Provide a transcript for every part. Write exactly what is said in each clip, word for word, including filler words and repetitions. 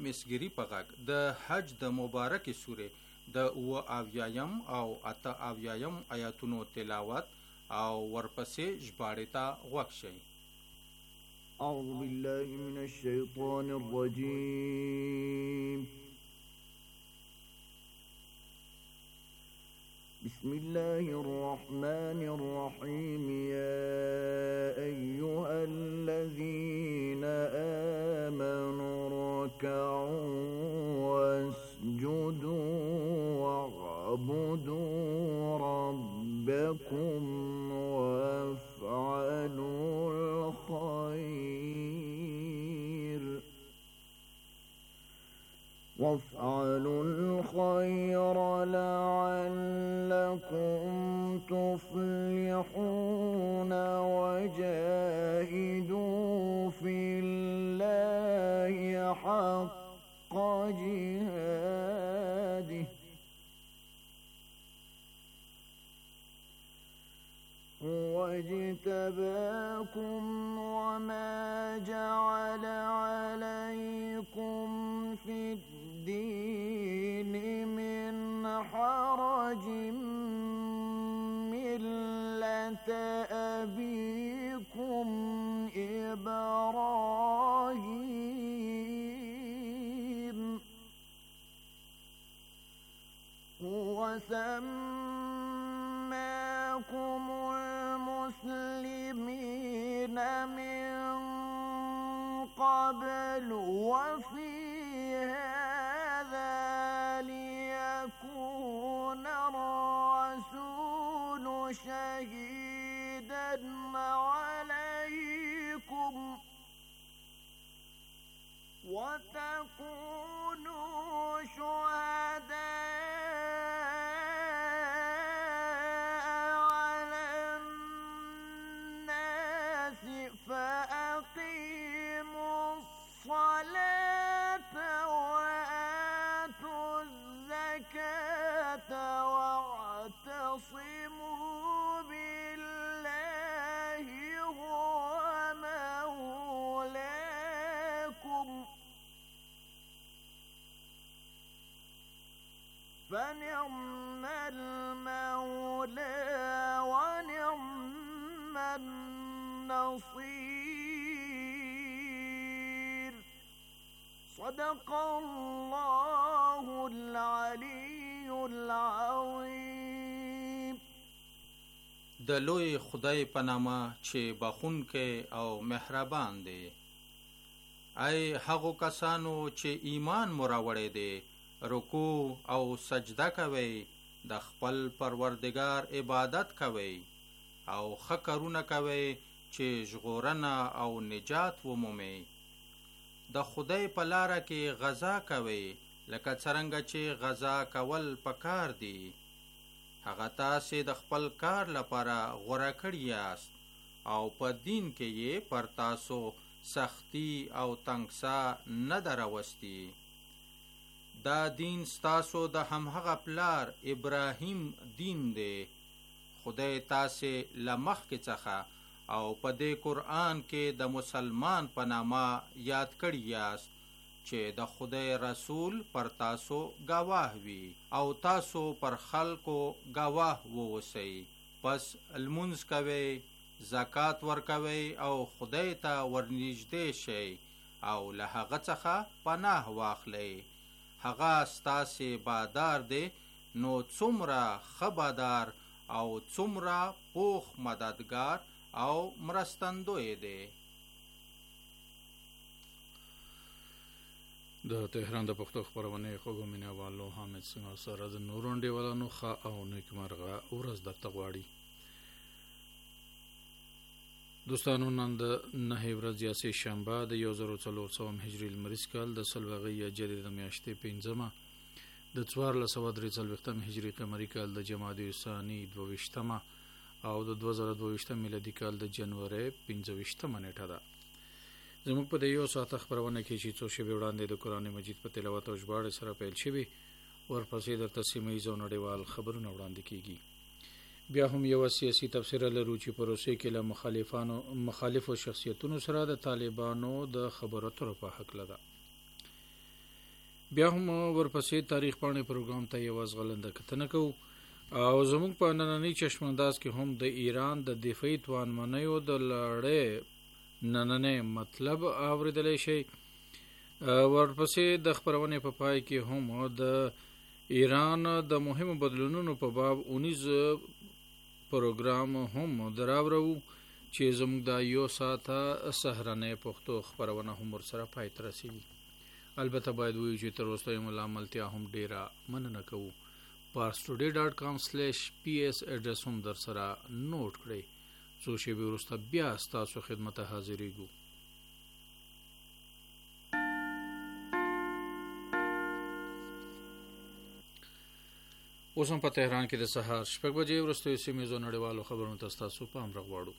مسګری په غږ د حج د مبارکې سورې د اوه اویایم او اته اویایم آیاتونو تلاوت او ورپسې ژباړې ته غوږ شئ. أعوذ بالله من الشيطان الرجيم. بسم الله الرحمن الرحيم. يا أيها الذين آمنوا اركعوا واسجدوا واعبدوا ربكم وافعلوا الخير وافعلوا الخير لعلكم تفلحون وجاهدوا في الله حق جهاده هو اجتباكم وما جعل عليكم في الدين من حرج ملة أبيكم إبراهيم هو سماكم المسلمين من قبل وفي هذا ليكون الرسول شهيدا عليكم وتكونوا شهداء على الناس فأقيموا الصلاة وآتوا الزكاة واعتصموا بالله هو مولاكم فنعم المولى ونعم النصير. صدق الله العلي العظيم. د لوی خدای په نامه چې بخښونکی او مهربان دی. ای هغو کسانو چې ایمان مو راوړی دی، رکوع او سجده کوئ، د خپل پروردگار عبادت کوئ او ښه کارونه کوئ چې ژغورنه او نجات ومومئ. د خدای په لاره کې غزا کوئ لکه څرنګه چې غزا کول پکار دی. هغه تاسې د خپل کار لپاره غوره کړي یاست او په دین کې یې پر تاسو سختی او تنګسا نه ده راوستي. دا دین ستاسو د همهغه پلار ابراهیم دین دی. خدای تاسې له مخکې څخه او په دې قرآن کې د مسلمان په نامه یاد کړي یاست چې د خدای رسول پر تاسو گواه وي او تاسو پر خلکو گواه ووسئ. پس لمونځ کوئ، زکات ورکوئ او خدای ته ورنږدې شئ او له هغه څخه پناه واخلئ. هغه ستاسې بادار دی، نو څومره ښه بادار او څومره پوخ مددگار او مرستندوی دی. د تهران د پښتو خپرونې خوږو مینهوالو حامد سیمه سره د نورو انډیوالانو ښه او نیکمرغه ورځ درته غواړي. دوستانو، نن د نهه ورځ یا سه شنبه د یو زر څلور سوه هجري لمریز کال د سلوغې یا جدید میاشتې پنځمه د څوارلس سوه درې څلوېښتم هجري قمري کال د جمادی الثاني دوه ویشتمه او د دوه زره دوه ویشتم میلادي کال د جنوري پنځه ویشتمه نیټه ده. زموږ په د یو ساعته خپرونه کې چې څو شېبې وړاندې د قرآن مجید په تلاوت او ژباړې سره پیل شوي، ورپسې درته سیمه ییز او نړیوال خبرونه وړاندې کېږي. بیا هم یو سیاسي تبصره لرو چې په روسیې کې له مخالفانو مخالفو شخصیتونو سره د طالبانو د خبرو اترو په هکله ده. بیا هم ورپسې تاریخ پاڼې پروګرام ته یو ځغلنده کتنه کوو او زموږ په نننۍ چشمانداز کې هم د ایران د دفاعي توانمنیو د لړۍ نننۍ مطلب اوریدلی شي. ورپسې د خپرونې په پای کې هم د ایران د مهمو بدلونونو په باب اونیز پروګرام هم دراورو چې زموږ د یو ساعته سهرنۍ پښتو خپرونه هم ورسره پای ته رسېږي. البته باید ووایو چې تر اوسه یې ملا ملتیا هم ډیره مننه کوو. پارسټوډي ډاټ کام سلیش پی ایس اډرس هم در سره نوٹ کړئ. څو شېبې وروسته بیا ستاسو خدمت ته حاضرېږو. اوس هم په تهران کې د سهار شپږ بجې وروستیو سیمهیزو نړیوالو خبرونو ته ستاسو پام راغواړو.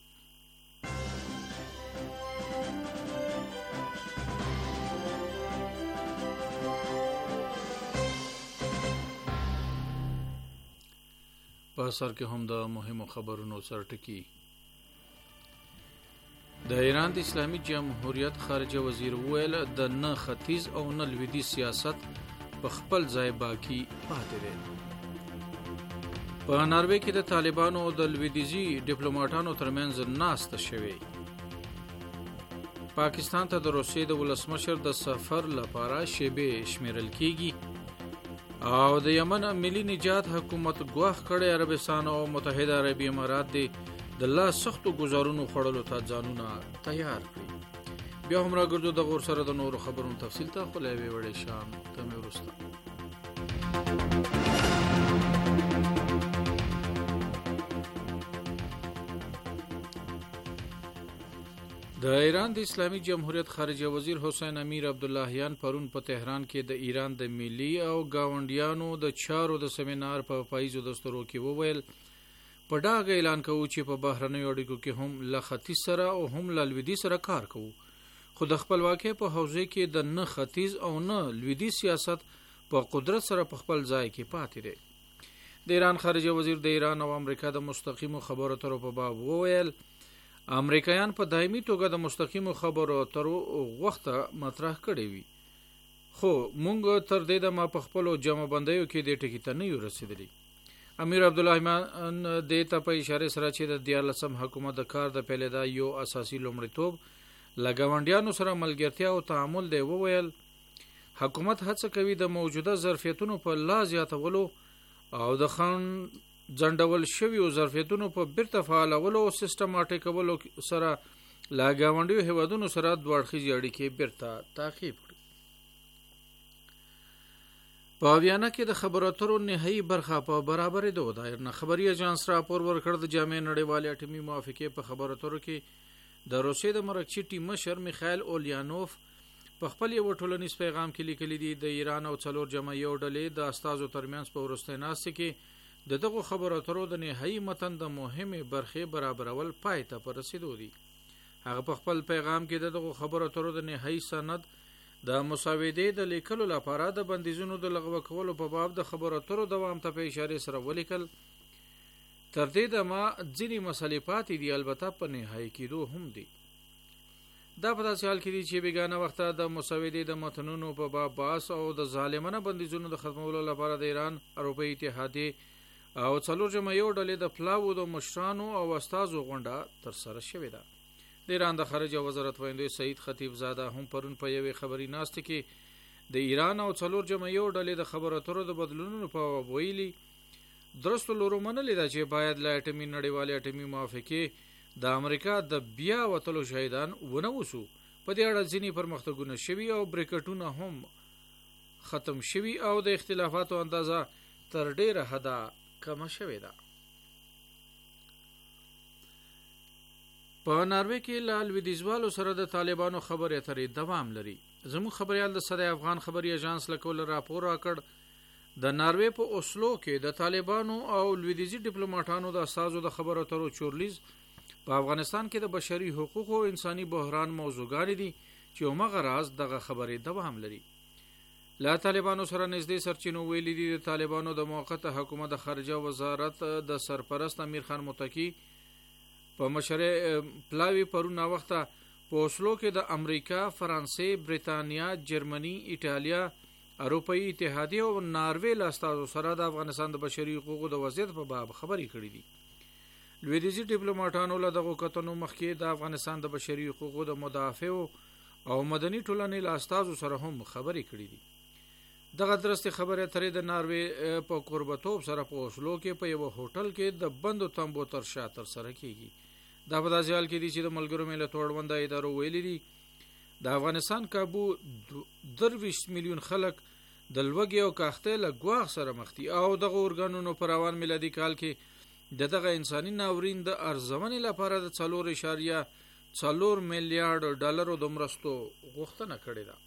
په سر کې هم د مهمو خبرونو سرټکی. د ایران د اسلامي جمهوریت خارجه وزیر ویل د نه ختیځ او نه لویدیځ سیاست په خپل ځای باقی پاتې دی. په ناروې کې د طالبانو او د لویدیځي ډیپلوماټانو ترمنځ ناسته شوې. پاکستان ته د روسیې د ولسمشر د سفر لپاره شیبې شمیرل کیږي او د یمن ملي نجات حکومت ګواښ کړی عربستان او متحده عربي امارات دی د لا سختو گزارونو خوړلو ته ځانونه تیار کړي. بیا هم راګرځو د غور سره د نورو خبرونو تفصیل ته خو له یوې وړې شان کمې وروسته. د ایران د اسلامي جمهوریت خارجه وزیر حسین امیر عبداللهیان پرون په تهران کې د ایران د ملي او گاونډیانو د چارو د سمینار په پاییزو دستورو کې وویل په ډاګه اعلان کوو چې په بهرنیو اړیکو کې هم له ختیځ سره او هم له لویدیځ سره کار کوو، خو د خپلواکۍ په حوزه کې د نه ختیځ او نه لویدیځ سیاست په قدرت سره په خپل ځای کې پاتې دی. د ایران خارجه وزیر د ایران او امریکا د مستقیمو خبرو اترو په باب وویل امریکایان په دایمي توګه د مستقیمو خبرو اترو غوښته مطرح کړې وي، خو مونږ تر دې دمه په خپلو جمع بندیو کې دې ټکي ته نه یو رسېدلي. امیر عبدالرحمن دې ته په اشاره سره چې د دیارلسم حکومت د کار د پیلېدا یو اساسي لومړیتوب له ګاونډیانو سره ملګرتیا او تعامل دی وویل حکومت هڅه کوي د موجوده ظرفیتونو په لا زیاتولو او د خان ځنډول شویو ظرفیتونو په بیرته فعالولو او سیستماټیکولو سره له ګاونډیو هیوادونو سره دوه اړخیزې اړیکې بیرته تعقیب کړي. په ویانا کې د خبرو اترو نهایي برخه په برابرېدو د خبري اژانس راپور ورکړ. د جامع نړیوالې اټومي موافقې په خبرو اترو کې د روسیې د مرکزي ټیم مشر میخایل اولیانوف په خپل یو ټولنیز پیغام کې لیکلي دي د ایران او څلور جمعیو ډلې د استازو ترمنځ په وروستۍ ناستې کې د دغو خبرو اترو د نهایي متن د مهمې برخې برابرول پای ته په رسیدو دي. هغه په خپل پیغام کې د دغو خبرو اترو د نهایي سند د مسودې د لیکلو لپاره د بندیزونو د لغوه کولو په باب د خبرو اترو دوام ته په اشاره سره ولیکل. تر دې دمه ځینې مسلې پاتې دي، البته په نهایي کېدو هم دي. دا په داسې حال کې دي چې بیګانه وخته د مسودې د متنونو په باب بحث او د ظالمانه بندیزونو د ختمولو لپاره د ایران اروپایي اتحادیې او څلور جمعیو ډلې د پلاوو د مشرانو او استازو غونډه ترسره شوې ده. د ایران د خارجه وزارت ویاندوی سعید خطیب زاده هم پرون په یوې خبري ناستې کې د ایران او څلور جمعیو ډلې د خبرو اترو د بدلونونو په باب ویلي درستو لورو منلې ده چې باید له اټومي نړیوالې اټومي موافقې د امریکا د بیا وتلو شهیدان ونه وسو. په دې اړه ځینې پرمختګونه شوي او بریکټونه هم ختم شوي او د اختلافاتو اندازه تر ډیره حده کمه شوې ده. په ناروې کې له لویدیځوالو سره د طالبانو خبرې اترې دوام لري. زموږ خبریال د صدای افغان خبري اژانس له کوله راپور راکړ د ناروې په اوسلو کې د طالبانو او لویدیځي ډیپلوماټانو د استازو د خبرو اترو چورلیز په افغانستان کې د بشري حقوقو او انساني بحران موضوعګانې دي چې همغه راز دغه خبرې دوام لري. له طالبانو سره نږدې سرچینو ویلي دي د طالبانو د موقته حکومت د خارجه وزارت د سرپرست امیر خان متکی په مشره پلاوی پرون وخته په اوسلو کې د امریکا، فرانسې، بریتانیا، جرمني، ایټالیا اروپאי اتحادیه او ناروې له استازو سره د افغانستان د بشري حقوقو د وضعیت په باب خبرې کړې دي. لویدیځي ډیپلوماټانو له دغو کتنو مخکې د افغانستان د بشري حقوقو د مدافعو او مدني ټولنې له استازو سره هم خبرې کړې دي. دغه درسته خبره ترې د ناروې په قربتوب سره په اوسلو کې په یو هوټل کې د بندو تمبو تر شا تر سره کیږي. دا په داسې حال کې دي چې د ملګرو ملتونو اړوند ادارو ویلي دي د افغانستان کابو درویش میلیون خلک د لوږې او کاختۍ له ګواښ سره مخ دي او دغه اورګانونو په روان میلادي کال کې د دغه انساني ناورین د ارزونې لپاره د څلور اعشاریه څلور میلیارډ ډالرو د مرستو غوښتنه کړې ده.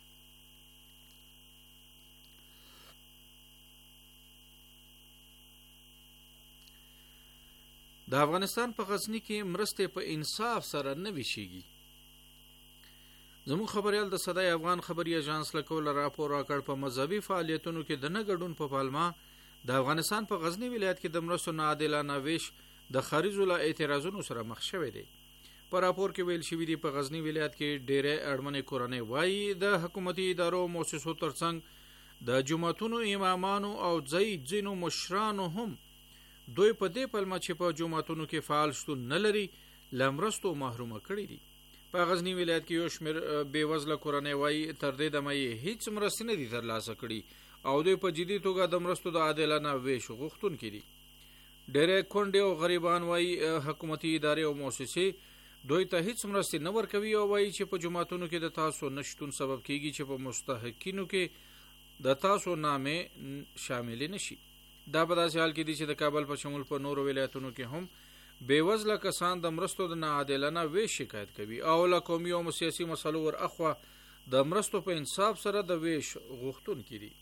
د افغانستان په غزنی کې مرستې په انصاف سره نه ویشيږي. زموږ خبريال د صدای افغان خبري اژانس له کوله راپور راکړ په مذهبي فعالیتونو کې د نه ګډون په پالما د افغانستان په غزنی ولایت کې د مرستو ناعادلانه ویش د خارجو له اعتراضونو سره مخ شوی دی. په راپور کې ویل شوی دی په غزنی ولایت کې ډېرې اړمنې کورنۍ وایي د حکومتي ادارو مؤسسو ترڅنګ د جماعتونو امامانو او ځای ځینو مشرانو هم دوی په دې پلمه چې په جماعتونو کې فعال شتون نه لري لمرستو محرومه کړی دي. په غزنی ولایت کې یو شمېر بېوزله کورنۍ وایي تر دې دمه یې هیڅ مرستې نه دي ترلاسه کړي او دوی په جدي توګه د مرستو د عادلانه ویش غوښتونکي دي. ډېرې کونډې او غریبان وایي حکومتي ادارې او مؤسسې دوی ته هیڅ مرستې نه ورکوي او وایي چې په جماعتونو کې د تاسو نشتون سبب کیږي چې په مستحقینو کې د تاسو نامې شامل نشي. دا په داسې حال کې دي چې د کابل په شمول په نورو ولایتونو کې هم بېوزله کسان د مرستو د ناعادلانه ویش شکایت کوي او له قومي او سیاسي مسلو ور اخوا د مرستو په انصاف سره د ویش غوښتونکي دي.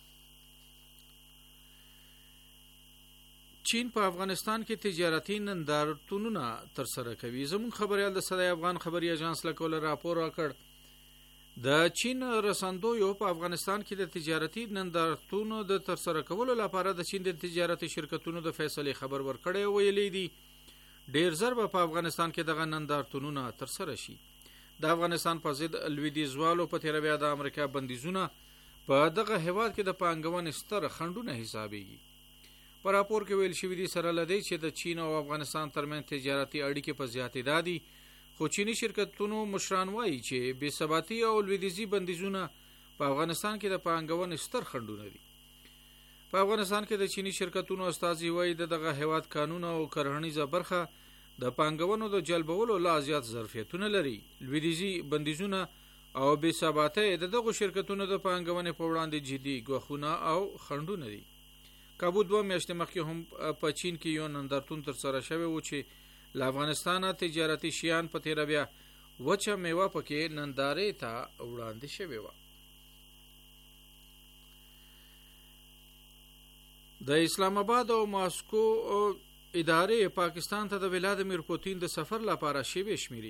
چین په افغانستان کې تجارتي نندارتونونه ترسره کوي. زموږ خبريال د صدای افغان خبري اژانس له کوله راپور راکړ د چین رسندویو په افغانستان کې د تجارتي نندارتونو د ترسره کولو لپاره د چین د تجارتي شرکتونو د فیصله خبر ورکړی ویلي دي ډیر زر په افغانستان کې دغه نندارتونونه ترسره شي. د افغانستان په ضد لویدیځوالو په تیر بیا د امریکا بندیزونه په دغه هیواد کې د پانګونې ستر خنډونه حسابيږي. په راپور کې ویل شوی دی سره لدی چې د چین او افغانستان ترمنځ تجارتي اړیکې په زیاتېدا دي خو چینی شرکتونو مشران وایي چې بې ثباتي او لویدیځي بندیزونه په افغانستان کې د پانګونې ستر خنډونه دي. په افغانستان کې د چینی شرکتونو استازي وایي د دغه هیواد قانون او کرهنیزه برخه د پانګونو د جلبولو لا زیات ظرفیتونه لري. لویدیځي بندیزونه او بې ثباتي د دغه شرکتونو د پانګونې په وړاندې جدي ګواښونه او خنډونه دي. کابو دوه میاشتې مخکې هم په چین کې یو نندارتون ترسره شوی و چې له افغانستانه تجارتي شیان په تیر بیا وچه میوه پکې نندارې ته وړاندې شوی و. د اسلام آباد او ماسکو ادارې پاکستان ته د ولادیمیر پوتین د سفر لپاره شیبه شمیري.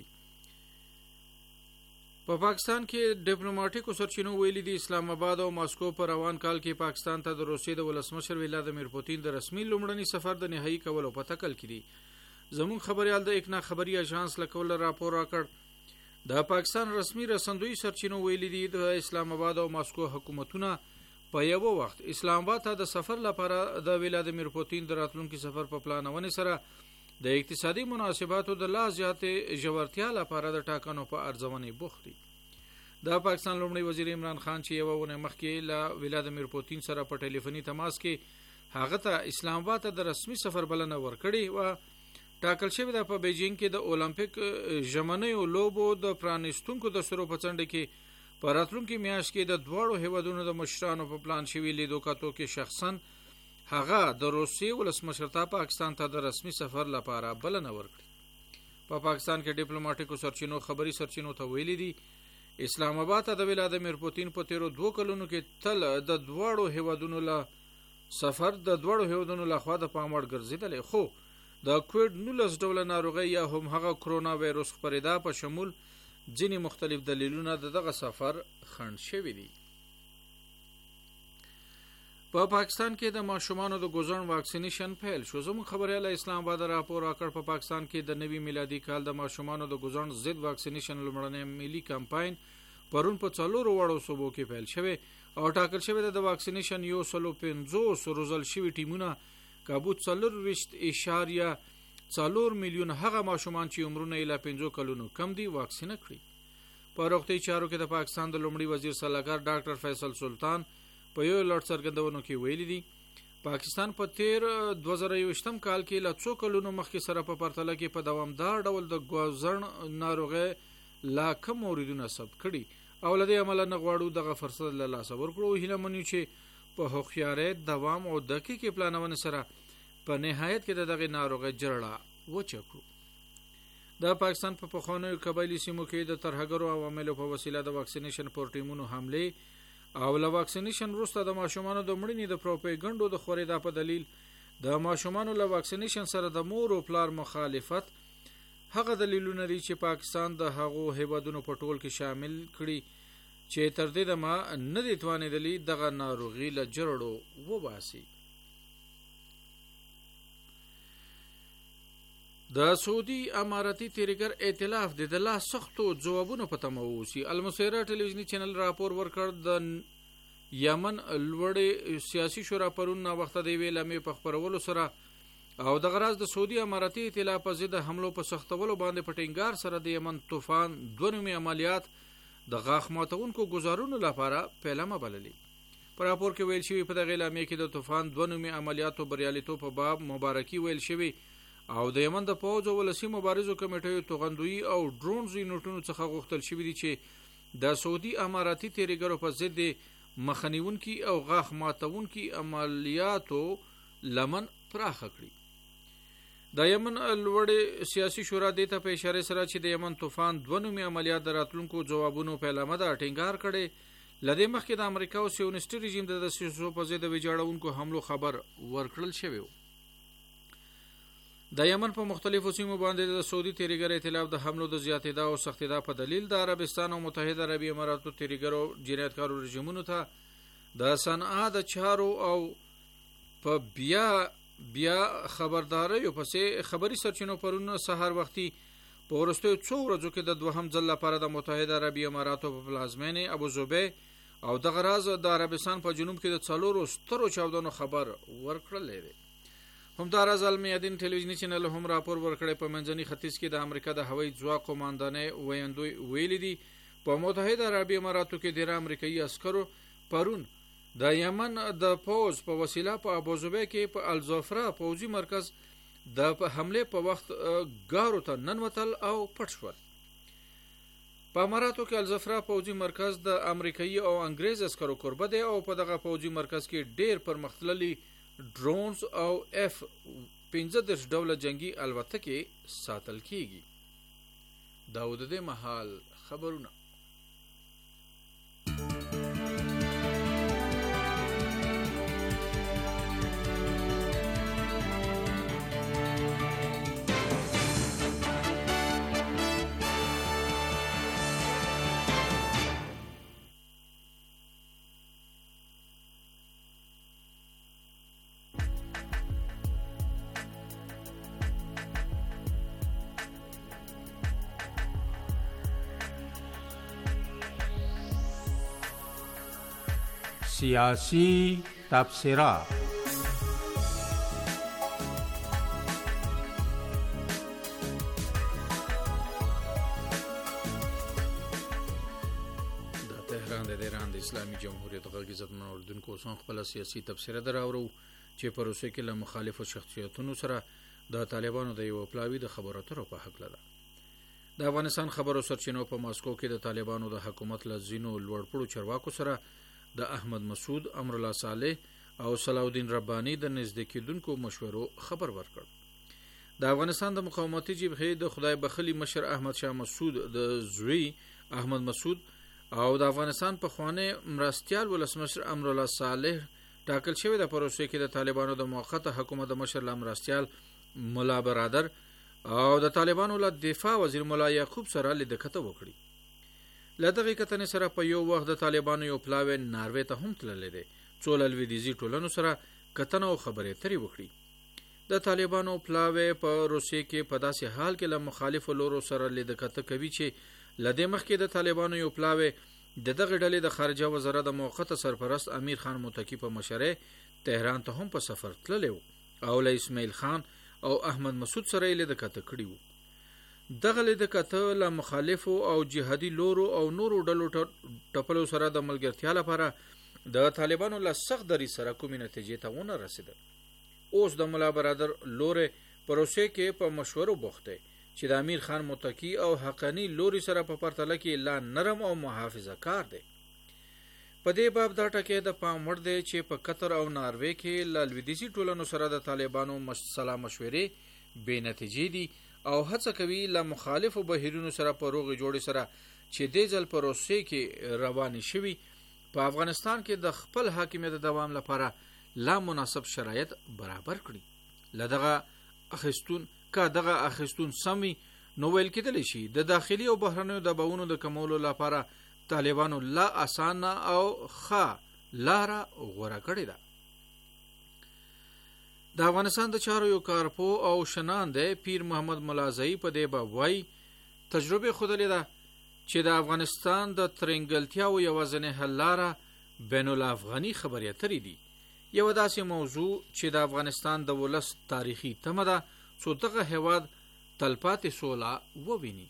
په پاکستان کې ډیپلوماټیکو سرچینو ویلي دي اسلام آباد او ماسکو په روان کال کې پاکستان ته د روسیې د ولسمشر ولادیمیر پوتین د رسمي لومړني سفر د نهایی کولو په تکل کې دي. زمون خبريال د اکنا خبري اژانس له کوله راپور راکړ د پاکستان رسمي رسندوی سرچینو ویلي دي د اسلام آباد او ماسکو حکومتونه په یو وخت اسلام آباد ته د سفر لپاره د ولادیمیر پوتین د راتلونکي سفر په پلانونه سره د اقتصادي مناسباتو د لا زیاتې ژورتیا لپاره د ټاکنو په ارزونې بوخت دي. د پاکستان لومړی وزیر عمران خان چې یو ونه مخکې له ولادیمیر پوتین سره په ټلیفوني تماس کې هغه ته اسلام آباد ته د رسمي سفر بلنه ورکړي و ټاکل شوی د په بیجینګ کې د اولمپیک ژمنیو لوبو د پرانیستونکو د سرو په څنډه کې په راتلونکي میاشت کې د دواړو هیوادونو د مشرانو په پلان شوی لیدو کاتو کې شخصا هغه د روسیې ولسمشر ته پاکستان ته د رسمي سفر لپاره بلنه ورکړي. په پاکستان کې ډیپلوماټیکو سرچینو خبري سرچینو ته ویلي دي اسلام آباد ته د ولادیمیر پوتین په تیرو دوه کلونو کې تل د دواړو هیوادونو له سفر د دواړو هیوادونو له خوا د پاموړ ګرځیدل خو د کووډ نولس ډوله ناروغي یا هم هغه کرونا وایروس خپرېدا په شمول ځینې مختلف دلیلونه د دغه سفر خنډ شوي دي. په پاکستان کې د ماشومانو د ګوزن واکسینیشن پیل شو. زموږ خبريال اسلام آباد راپور راکړ په پاکستان کې د نوي میلادي کال د ماشومانو د ګوزن ضد واکسینیشن لومړنی ملي کمپاین پرون په څلورو وړو صوبو کې پیل شوی او ټاکل شوی د واکسینیشن یو سلو پنځوس روزل شوی ټیمونه کابو څلور وشت اشاریه څلور میلیون هغه ماشومان چې عمرونه یې له پنځو کلونو کم دي واکسینه کړي. په روغتي چارو کې د پاکستان د لومړي وزیر صلاحکار ډاکټر فیصل سلطان په یو لړ څرګندونو کې ویلي دي پاکستان په تیر دوه زره یوویشتم کال کې له څو کلونو مخکې سره په پرتله کې په دوامدار ډول د ګوزړ ناروغۍ لا کم موردونه ثبت کړي او لدې عمله نه غواړو دغه فرصت له لاسه ورکړو. هیله منو چې په هوښیارۍ دوام او دقیقې پلانونې سره په نهایت کې د دغه ناروغۍ جرړه وچکو. د پاکستان په پخوانیو قبایلي سیمو کې د ترهګرو عواملو په وسیله د واکسینیشن پر ټیمونو حمله او له واکسینیشن وروسته د ماشومانو د مړینې د پروپاګاندا د خورېدا په دلیل د ماشومانو له واکسینیشن سره د مور او پلار مخالفت هغه دلیلونه دي چې پاکستان د هغو هیوادونو په ټول کې شامل کړي چې تر دې دمه نه دي توانېدلي دغه ناروغي له جرړو وباسي. د سعودي اماراتي تیریګر ائتلاف د لا سختو ځوابونو په تمه اوسي. المسیره ټلویزیونی چینل راپور ورکړ د یمن لوړې سیاسي شورا پرون وخت د ویل مې په خبرولو سره او د غراز د سعودي اماراتي ائتلاف په ضد حملو په سختولو باندې پټینګار سره د یمن طوفان دوه نومي عملیات د غاښ ماتونکو گزارونو لپاره پیلامه بللي. په راپور کې ویل شوی په دغه اعلامیه کې د طوفان دوه نومي عملیاتو بریالیتوب په باب مبارکي ویل شوی او د یمن د پوځ او ولسی مبارزو کمیټې توغندوی او ډرونز یونټونو څخه غوښتل شوی دي چې د سعودي اماراتي تیریګرو په ضد مخنیونکي او غاښ ماتونکي عملیاتو لمن پراخ کړي. د یمن لوړې سیاسي شورا د ته په اشاره سره چې د یمن طوفان دوه نومي عملیات د راتلونکو ځوابونو په لامه د ټینګار کړي لدې مخکې د امریکا او سیونیسټي رژیم د دسیسو په ضد ویجاړونکو حملو خبر ورکړل شوی و. د یمن په مختلفو سیمو باندې د سعودي تیریګر ائتلاف د حملو د زیاتېدا او سختېدا په دلیل د عربستان او متحده عربي اماراتو تیریګرو جنایتکارو رژیمونو ته د صنعا د چارو او په بیا بیا خبرداري او پسې خبري سرچینو پرونه سحر وختي په ورستو څو ورځو کې د دوهم ځل لپاره د متحده عربي اماراتو په پلازمینه ابو ظبي او د غراز د عربستان په جنوب کې د څلورو سترو چاودنو خبر ورکړل دی. همداراز المیادین ټلویزیونی چینل هم راپور ورکړی په منځني ختیځ کې د امریکا د هوایي ځواک قوماندانې ویندوی ویلي دي په متحده عربي اماراتو کې د امریکایي عسکرو پرون د یمن د پوز په وسیله په ابو ظبي کې په الزفرا پوځي مرکز د حمله په وخت غارو ته ننوتل او پټ شول. په اماراتو کې الزفرا پوځي مرکز د امریکایي او انګریز عسکرو کوربه دی او په دغه پوځي مرکز کې ډیر پرمختللي ډرونز او اف پنځه دېرش ډوله جنگي الوتکې ساتل کیږي. داود د محل خبرونه. سیاسی تبصره. اسلامي جمهوریت غږ عزتمن اوریدونکو اوس هم خپله سیاسي تبصره دراوړو چې په روسیه کې له مخالفو شخصیتونو سره د طالبانو د یو پلاوي د خبرو اترو په هکله ده. د افغانستان خبرو سرچینو په ماسکو کې د طالبانو د حکومت له ځینو لوړپوړو چارواکو سره د احمد مسعود، امرالله صالح او صلاح الدین رباني د نږدې کېدونکو مشورو خبر ورکړ. د افغانستان د مقاومتي جبهې د خدای بخلي مشر احمد شاه مسعود د زوی احمد مسعود او د افغانستان په خوانه مرستيال ولسمشر امرالله صالح ټاکل شوی د پروسې کې د طالبانو د موقته حکومت د مشر لامرستيال مولا برادر او د طالبانو له دفاع وزیر مولا یعقوب سره لیدکته وکړي. لدغه کتنې سره په یو وخت د طالبانو یو پلاوی ناروې ته هم تللی دی، څو لویدیځي ټولنو سره کتنه او خبرې اترې وکړي. د طالبانو پلاوی په روسیې کې په داسې حال کې له مخالفو لورو سره لیدکته کوي چې لدې مخکې د طالبانو یو پلاوی د دغه ډلې د خارجه وزارت د موقته سرپرست امیر خان متکی په مشرۍ تهران ته هم په سفر تللی و او له اسماعیل خان او احمد مسعود سره یې لید کته کړي وو. دغه لید کته له مخالفو او جهادي لورو او نورو ډلو ټپلو سره د ملګرتیا لپاره د طالبانو له سخت دري سره کومې نتیجې ته ونه رسېده. اوس د ملا برادر لورې پروسې کې په مشورو بوخته چې د امیر خان متکی او حقانی لوري سره په پرتله کې لا نرم او محافظه کار دی. په دې باب دا ټکی د پام وړ دی چې په قطر او ناروې کې له لویدیځي ټولنو سره د طالبانو سلا مشورې بې نتیجې دي او هڅه کوي له مخالفو بهیرونو سره په روغې جوړې سره چې دې ځل پروسې کې روانې شوي په افغانستان کې د خپل حاکمیت د دوام لپاره لا مناسب شرایط برابر کړي. لدغه اخستون که دغه اخستون سمي نو ویل کېدلی شي د داخلي او بهرنیو دباونو د کمولو لپاره طالبانو لا اسانه او ښه لاره غوره کړې ده. د افغانستان د چارو یو کارپو او شناند پیر محمد ملازئی په دې باب وایي تجربه ښودلې ده چې د افغانستان د ترنګلتیاو یوازینۍ حل لاره بین الافغاني خبرې اترې دي. یو داسې موضوع چې د افغانستان د ولس تاریخي تمه ده څو دغه هیواد تلپاتې سوله وویني.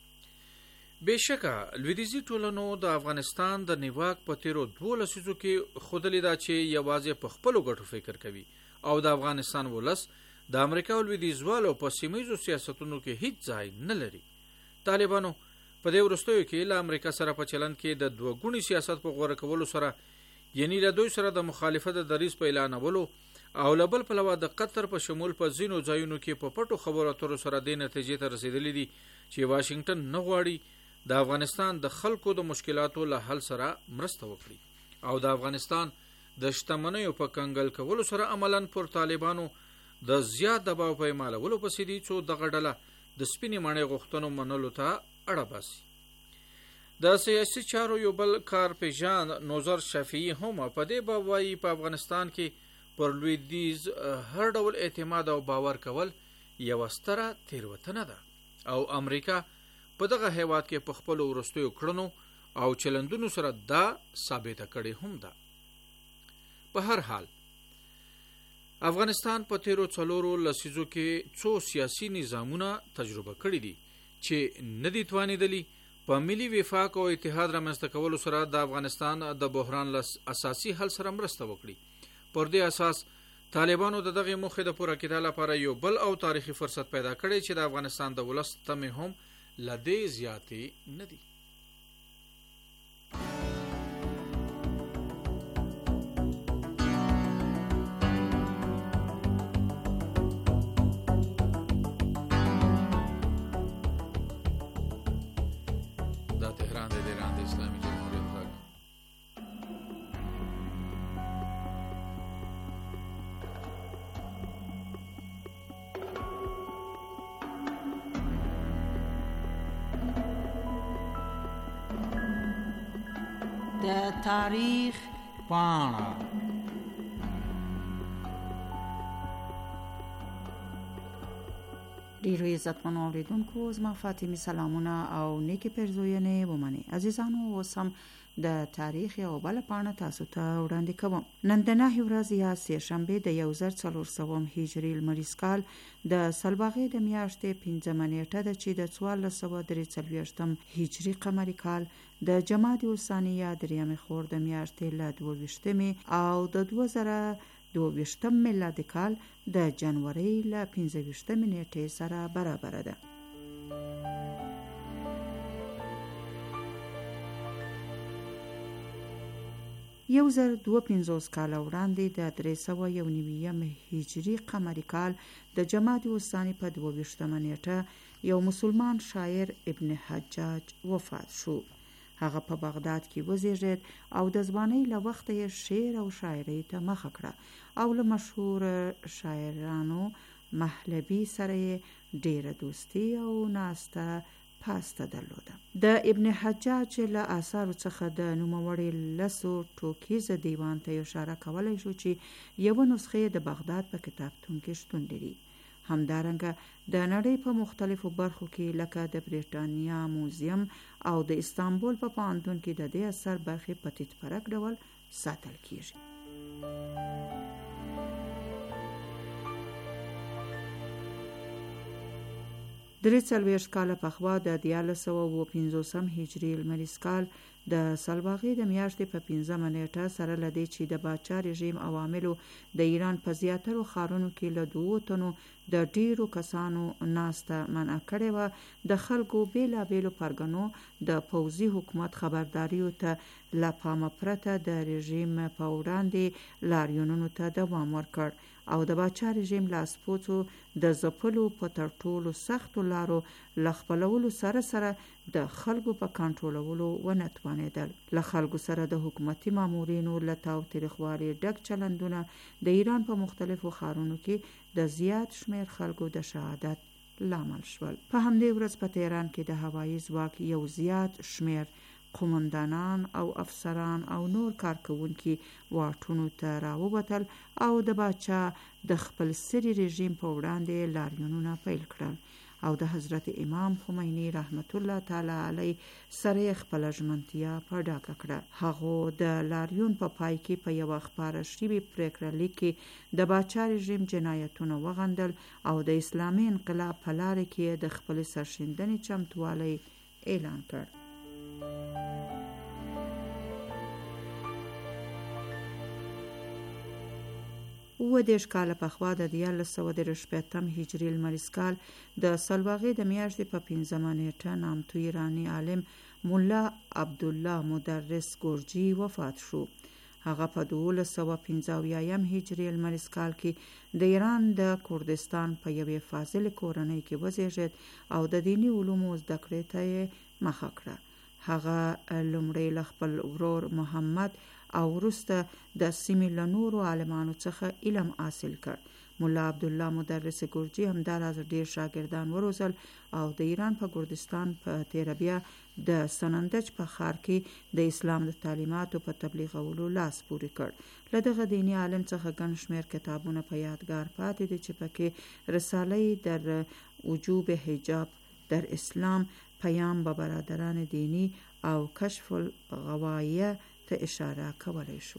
بېشکه لویدیځي ټولنو د افغانستان د نیواک په تیرو دوو لسیزو کې ښودلې ده چې یوازې په خپلو ګټو فکر کوي او د افغانستان ولس د امریکا او لویدیځوالو په سیمه سیاستونو کې هیڅ ځای نه لري. طالبانو په دې وروستیو کې له امریکا سره په چلند کې د دوه ګوني سیاست په غوره کولو سره یعنی له دوی سره د مخالفت د دریځ په اعلانولو او له بل پلوه د قطر په شمول په ځینو ځایونو کې په پټو خبرو اترو سره دې نتیجې ته رسېدلي دي چې واشنګټن نه غواړي د افغانستان د خلکو د مشکلاتو له حل سره مرسته وکړي او د افغانستان د شتمنیو په کنګل کولو سره عملاً پر طالبانو د زیات دباو په اعمالولو پسې دي څو دغه ډله د سپینې ماڼۍ غوښتنو منلو ته اړه باسي. د سیاسي چارو یو بل کارپیژان نوزر شفیعي هم په دې باب وایي په افغانستان کې پر لویدیځ هر ډول اعتماد او باور کول یوه ستره تېروتنه ده او امریکا په دغه هیواد کې په خپلو وروستیو کړنو او چلندونو سره دا ثابته کړې هم ده. په هر حال افغانستان په تیرو څلورو لسیزو کې څو سیاسي نظامونه تجربه کړي دي چې نه دي توانېدلي په ملي وفاق او اتحاد رامنځته کولو سره د افغانستان د بحران له اساسي حل سره مرسته وکړي. پر دې اساس طالبانو د دغه موخې د پوره کېدو لپاره یو بل او تاریخي فرصت پیدا کړی چې د افغانستان د ولس تمې هم له دې زیاتې نه دي. دا تهران د ایران د اسلامي جمهوریت غږ د تاریخ پاڼه. ډیرو عزتمنو اوریدونکو زما فاطمه سلامونه او نیکی پرزوینې ومني. عزیزانو اوس هم د تاریخ یو بل پاڼه تاسو ته وړاندې کوم. نن د نهه ورځې یا سه شنبه د یو زر څلور سوه هجري لمریز کال د سلواغې د میاشتې پنځمه نیټه ده چې د څوارلس سوه درې څلوېښتم هجري قمري کال د جمادی الثاني یا دریمې خور د میاشتې له دوه ویشتمې او د دوه زره دوه ویشتم میلادي کال د جنوري له پنځه ویشتمې نیټې سره برابر ده. یو زر دوه پنځوس کال وړاندې د درې سوه یو نویم هجري قمري کال د جمادی الثاني په دوه ویشتمه نیټه یو مسلمان شاعر ابن حجاج وفات شو. هغه په بغداد کې وزیږید او د ځوانۍ له وخته یې شعر او شاعرۍ ته مخه کړه او له مشهور شاعرانو محلبي سره یې ډیره دوستي او ناسته پاسته درلوده. د ابن حجاج له آثارو څخه د نوموړي لسو ټوکیز دیوان ته اشاره کولای شو چې یو نسخه د بغداد په کتابتون کې شتون لري. همدارنګه د نړۍ په مختلفو برخو کې لکه د بریټانیا موزیم او د استانبول په پوهنتون کې د دې اثر برخې په تیت پرک ډول ساتل کیږي. درې څلوېښت کاله پخوا د دیارلس سوه اووه پنځوسم هجري لمریز کال د سلواغې د میاشتې په پنځمه نیټه سره له دې چې د باچا رژیم عواملو د ایران په زیاترو ښارونو کې له دوو تنو د ډیرو کسانو ناسته منع کړې وه، د خلکو بیلابیلو پرګنو د پوځي حکومت خبرداریو ته له پامه پرته د رژیم په وړاندې لاریونونو ته دوام ورکړ او د باچا رژیم لاسپوڅو د ځپلو په تر ټولو سختو لارو له خپلولو سره سره د خلکو په کنټرولولو ونه توانېدل. له خلکو سره د حکومتي مامورینو له تاوتریخوالي ډک چلندونه د ایران په مختلفو ښارونو کې د زیات شمیر خلکو د شهادت لامل شول. په همدې ورځ په تهران کې د هوایي ځواک یو زیات شمیر قومندانان او افسران او نور کارکوونکي واټونو ته راووتل او د باچا د خپل سری رژیم په وړاندې لاریونونه پیل کړل او د حضرت امام خمینی رحمت الله تعالی علیه سره خپل ژمنتیا په ډاګه کړه. هغه د لاریون په پا پای کې په یو خبره شوی پریکړه لیک کې د باچا رژیم جنایتونه وغندل او د اسلامي انقلاب په لار کې د خپل سرښندنې چمتووالی اعلان کړ. اووه دېرش کاله پخوا د دیارلس سوه دېرش شپېتم هجري لمریز کال د سلواغې د میاشتې په پنځمه نیټه نامتو ایراني عالم ملا عبدالله مدرس ګورجي وفات شو. هغه په دولس سوه پنځه اویایم هجري لمریز کال کې د ایران د کردستان په یوې فاضلې کورنۍ کې وزیږید او د دیني علومو زده کړې ته یې مخه کړه. هغه لومړی له خپل ورور محمد او وروسته د سیمې له نورو عالمانو څخه علم حاصل کړ. ملا عبدالله مدرس ګورجي همداراز ډیر شاګردان وروزل او د ایران په کردستان په تیره بیا د سنندج په ښار کې د اسلام د تعلیماتو په تبلیغولو لاس پورې کړ. له دغه دیني عالم څخه ګڼ شمېر کتابونه په یادګار پاتې دي چې پکې رساله در وجوب حجاب در اسلام، پیام به برادران دینی او کشف الغوایه ته اشاره کولی شو.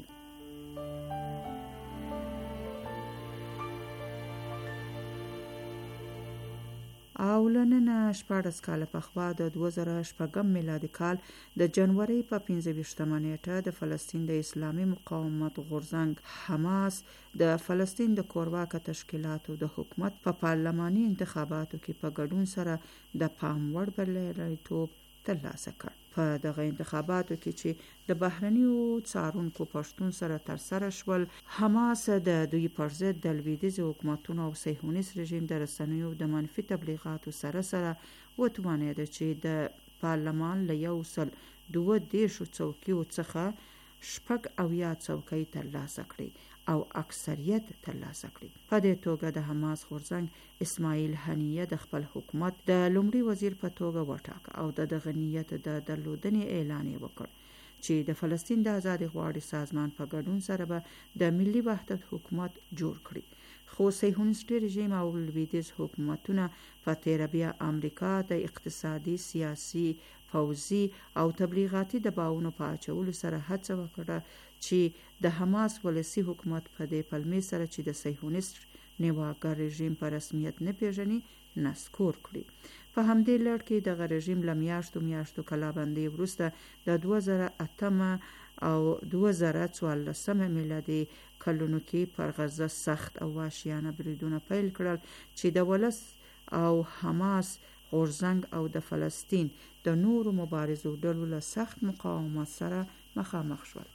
او لننه شپاړس کاله پخوا د دوه زره شپږم میلادي کال د جنورۍ په پنځه ویشتمه نیټه د فلسطین د اسلامي مقاومت غورځنګ حماس د فلسطین د کورواکه تشکیلاتو د حکومت په پارلماني انتخاباتو کې په ګډون سره د پام وړ بریالیتوب ترلاسه کړ. په دغه انتخاباتو کې چې د بهرنیو څارونکو پښتون سره ترسره شول، حماس د دوی پر ضد د لویدیځ حکومتونو او صهیونیست رژیم د رسنیو د منفي تبلیغاتو سره سره وتوانېد چې د پارلمان له یو سل دوه دېرشو څوکیو څخه شپږ اویا څوکۍ ترلاسه کړي او اکثریت ترلاسه کړي. په دې توګه د حماس غورځنګ اسماعیل هنیه د خپل حکومت د لومړي وزیر په توګه وټاکه او د دغه نیت د درلودنې اعلان یې وکړ چې د فلسطین د آزادي غواړي سازمان په ګډون سره به د ملي وحدت حکومت جوړ کړي. خو صهیونیستي رژیم او لویدیځ حکومتونه په تیره بیا امریکا د اقتصادي، سیاسي، پوځي او تبلیغاتي دباوونو په اچولو سره هڅه وکړه چې د حماس ولسي حکومت په دې پلمې سره چې د صهیونیست نیواګر رژیم په رسمیت نه پیژني نسکور کړي. په همدې لړ کې دغه رژیم له میاشتو میاشتو کلابندۍ وروسته د دوه زره اتم او دوه زره څوارلسم میلادي کلونو کې پر غزه سخت او وحشیانه بریدونه پیل کړل چې د ولس او حماس غورځنګ او د فلسطین د نورو مبارزو ډلو له سخت مقاومت سره مخامخ شول.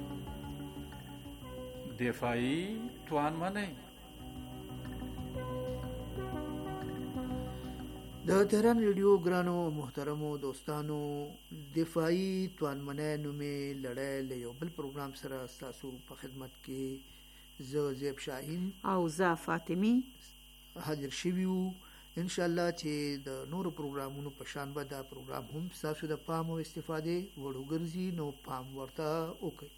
دفاعی توانمنۍ د تهران ریډیو ګرانو محترمو دوستانو، دفاعي توانمنۍ نومې لړۍ له یو بل پروګرام سره ستاسو په خدمت کې زه زیب شاهین او زه فاطمی حاضر شوي یو. انشاءالله چې د نورو پروګرامونو په شان به دا پروګرام هم ستاسو د پام او استفادې وړ وګرځي، نو پام ورته وکړئ.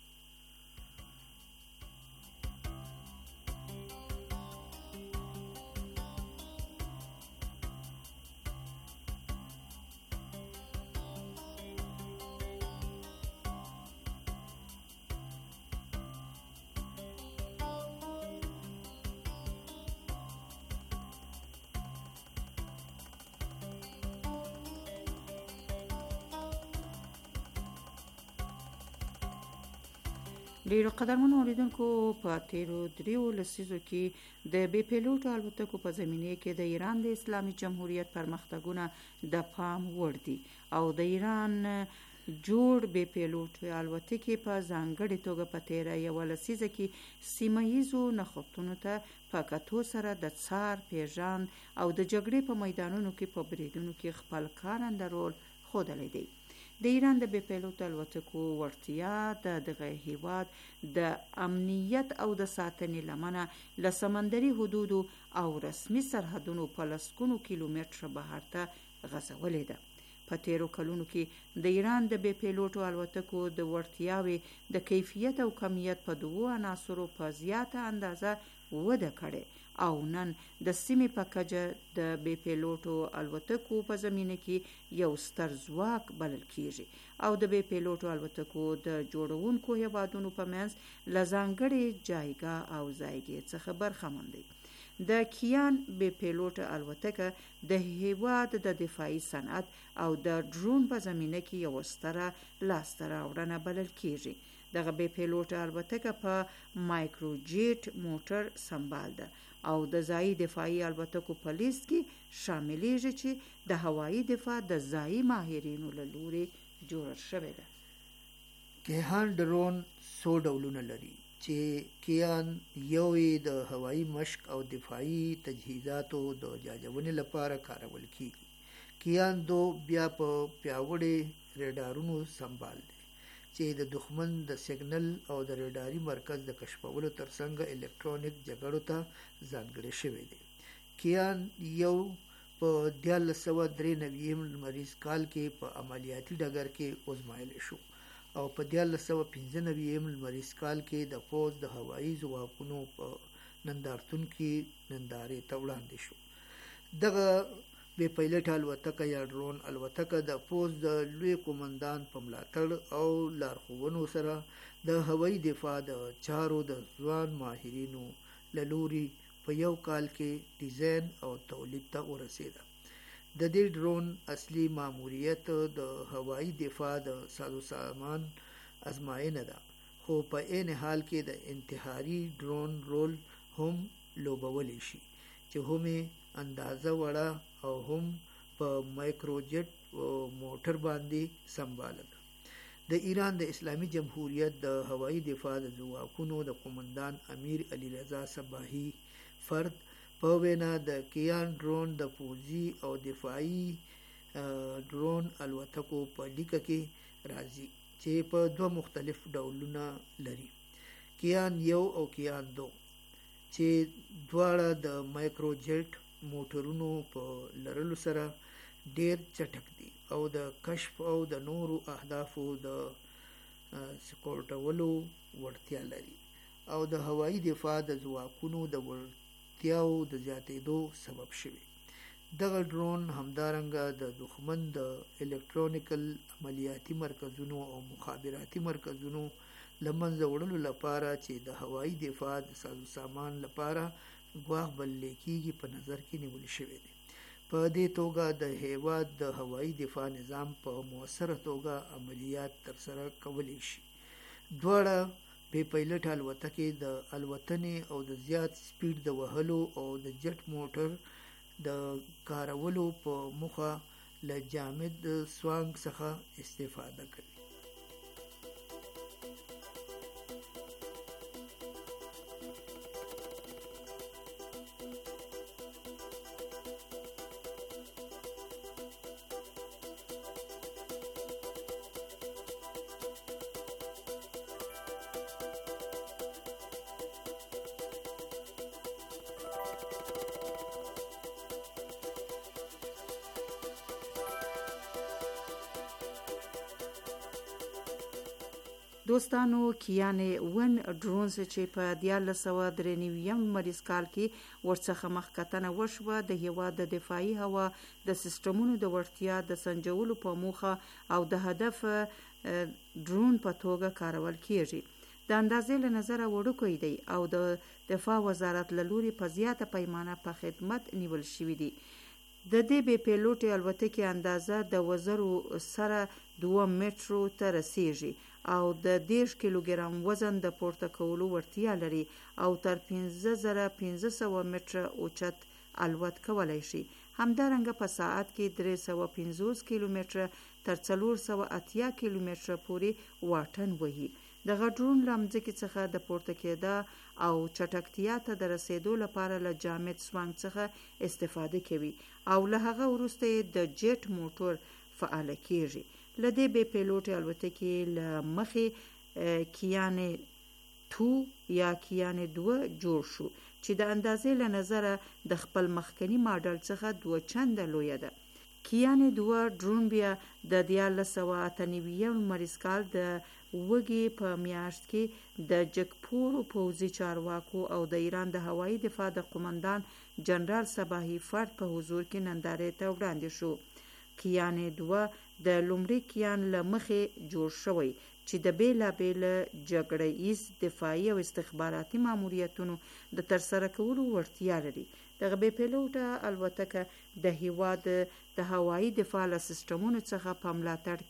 ډیرو قدرمنو اوریدونکو، په تیرو دریو لسیزو کې د بې پیلوټو الوتکو په زمینه کې د ایران د اسلامي جمهوریت پرمختګونه د پام وړ دي او د ایران جوړ بې پیلوټو الوتکې په ځانګړې توګه په تیره یوه لسیزه کې سیمه ییزو نښتونو ته په کتو سره د څار پیژاند او د جګړې په میدانونو کې په بریدونو کې خپل کارنده رول ښودلی دی. د ایران د بې پیلوټ الوتکو وړتیا د دغه هیواد د امنیت او د ساتنې لمنه له سمندري حدودو او رسمي سرحدونو په لسګونو کیلومتره بهر ته غځولې ده. په تیرو کلونو کې د ایران د بې پیلوټو الوتکو د وړتیاوې د کیفیت او کمیت په دوو عناصرو په زیاته اندازه وده کړې او نن د سیمې په کچه د بې پیلوټو الوتکو په زمینه کې یو ستر ځواک بلل کیږي او د بې پیلوټو الوتکو د جوړونکو هیوادونو په منځ له ځانګړې جایګاه او ځایګې څخه برخمن دی. د کیان بې پیلوټه الوتکه د هیواد د دفاعي صنعت او د ډرون په زمینه کې یو ستره لاسته راوړنه بلل کیږي. دغه بې پیلوټه الوتکه په مایکروجیټ موټر سمبال ده او د ځایي دفاعي الوتکو په لیست کې شاملیږي چې د هوایي دفاع د ځایي ماهرینو له لوري جوړه شوې ده. کیهان ډرون څو ډولونه لري چې کیان یو د هوایي مشق او دفاعي تجهیزاتو د جاجونې لپاره کارول کیږي. کیان دو بیا په پیاوړي ریډارونو سمبال دی چې د دښمن د سیګنل او د ریډاري مرکز د کشفولو ترڅنګ الکترونیک جګړو ته ځانګړی شوی دی. کیان یو په دیارلس سوه درې نوي لمریز کال کې په عملیاتي ډګر کې وزمایلی شو او په دیارلس سوه پنځه نوي لمریز کال کې د پوځ د هوایي ځواکونو په نندارتون کې نندارې ته وړاندې شو. دغه بې پیلوټ الوتکه یا ډرون الوتکه د پوځ د لوی قومندان په ملاتړ او لارښوونو سره د هوایي دفاع د چارو د ځوان ماهرینو له لوري په یو کال کې ډیزاین او تولید ته ورسېده. د دې ډرون اصلي ماموریت د هوایي دفاع د سازو سامان ازمایښت ده، خو په عین حال کې د انتحاري ډرون رول هم لوبولی شي چې هم اندازه وړه او هم په مایکروجیټ موټر باندې سمباله ده. د ایران د اسلامي جمهوریت د هوایي دفاع د ځواکونو د قومندان امیر علی رضا صباحي فرد په وینا د کیان ډرون د پوځي او دفاعي ډرون الوتکو په لیکه کې راځي چې په دوه مختلف ډولونه لري. کیان یو او کیان دو چې دواړه د مایکروجیټ موټرونو په لرلو سره ډیر چټک دي او د کشف او د نورو اهدافو د سکورټولو وړتیا لري او د هوایي دفاع د ځواکونو د وړتیاو د زیاتېدو سبب شوي. دغه ډرون همدارنګه د دښمن د الکترونیکل عملیاتي مرکزونو او مخابراتي مرکزونو له منځه وړلو لپاره چې د هوایي دفاع د سازو سامان لپاره ګواښ بللی کېږي په نظر کې نیول شوی دی. په دې توګه د هیواد د هوایي دفاع نظام په مؤثره توګه عملیات ترسره کولی شي. دواړه بې پیلوټ الوتکې د الوتنې او د زیات سپیډ د وهلو او د جټ موټر د کارولو په موخه له جامد سوانګ څخه استفاده کوي. دوستانو کیان ون ډرونز چې په دیارلس سوه درې نوي لمریز کال کې ورڅخه مخکتنه وشوه د هیواد د دفاعي هوا د سیستمونو د وړتیا د سنجولو په موخه او د هدف ډرون په توګه کارول کیږي. د اندازې له نظره وړوکی دی او د دفاع وزارت له لوري په زیاته پیمانه په خدمت نیول شوی دی. د دې بې پیلوټي الوتکې اندازه د وزرو سره دوه مترو ته رسیږي او د دېرش کیلوګرام وزن د پورته کولو وړتیا لري او تر پنځه زره پنځه سوه متره اوچت الوت کولی شي. همدارنګه په ساعت کې درې سوه پنځوس کیلومتره تر څلور سوه اتیا کیلومتره پورې واټن وهي. دغه ډرون له مځکې څخه د پورته کېده او چټکتیا ته د رسیدو لپاره له جامد سوانګ څخه استفاده کوي او له هغه وروسته یې د جیټ موټور فعاله کیږي. له دې بې پیلوټي الوتکې له مخې کیان تو یا کیان دوه جوړ شو چې د اندازې له نظره د خپل مخکنی ماډل څخه دوه چنده لویه ده. کیان دوه ډرون بیا د دیارلس سوه اته نوي لمریز کال د وږي په میاشت کې د جګپورو پوځي چارواکو او د ایران د هوایي دفاع د قومندان جنرال صباحي فرد په حضور کې نندارې ته وړاندې شو. کیان دوه د لومړي کیان له مخې جوړ شوی چې د بیلابیل جګړه ایز دفاعي او استخباراتي ماموریتونو د ترسره کولو وړتیا لري. دغه بې پیلوټه الوتکه د هیواد د هوایي دفاع له سیستمونو څخه په ملاتړ